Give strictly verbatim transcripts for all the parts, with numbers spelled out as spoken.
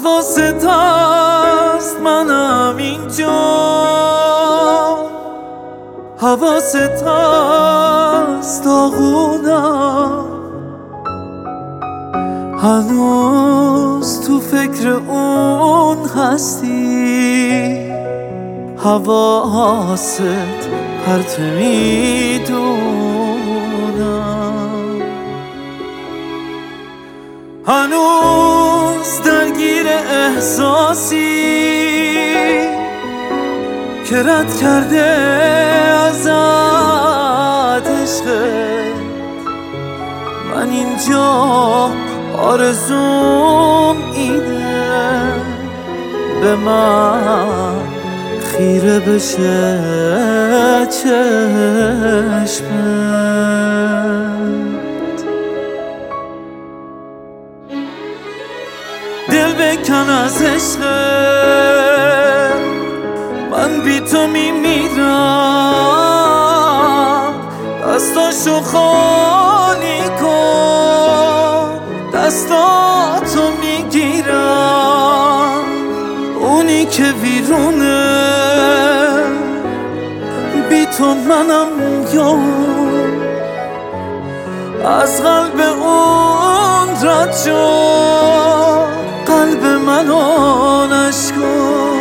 حواست هست منم اینجا، حواست هست داغونم، هنوز تو فکر اون هستی، حواست پرت میدونم، هنوز درگیر احساسی که رد کرده ازت عشقت. من اینجا آرزوم اینه به من خیره بشه چشمت. دل بکن از عشقت، من بی تو میمیرم، دستاشو خالی کن، دستاتو میگیرم، اونی که ویرونه بی تو منم یا از قلب اون رد شد، قلب منو نشکن.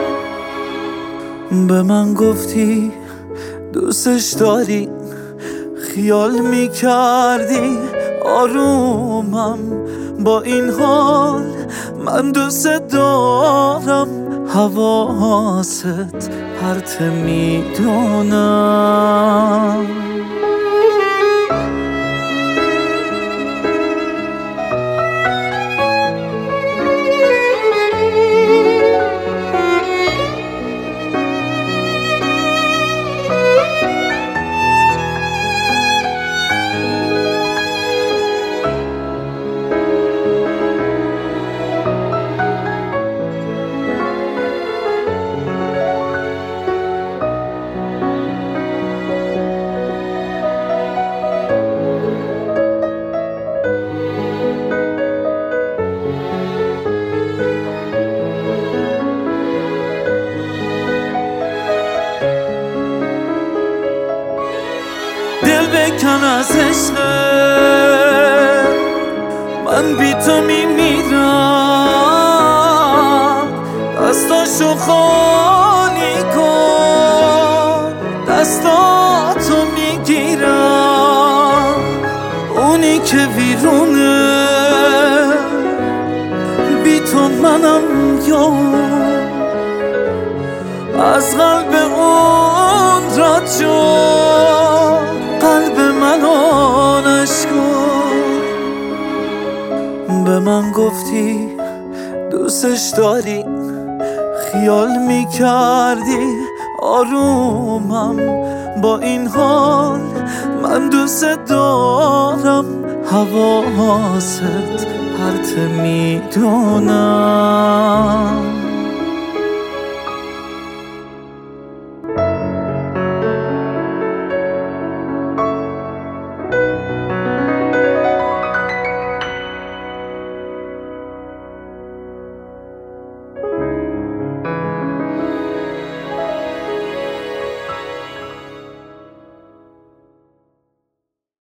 به من گفتی دوستش داری، خیال میکردی آرومم، با این حال من دوست دارم، حواست پرت میدونم. بکن از عشقت، من بی تو میمیرم، دستاشو خالی کن، دستاتو میگیرم، اونی که ویرونه بی تو منم یا از قلب اون رد شد، قلب منو نشکن. به من گفتی دوستش داری، خیال میکردی آرومم، با این حال من دوست دارم، حواست پرت میدونم.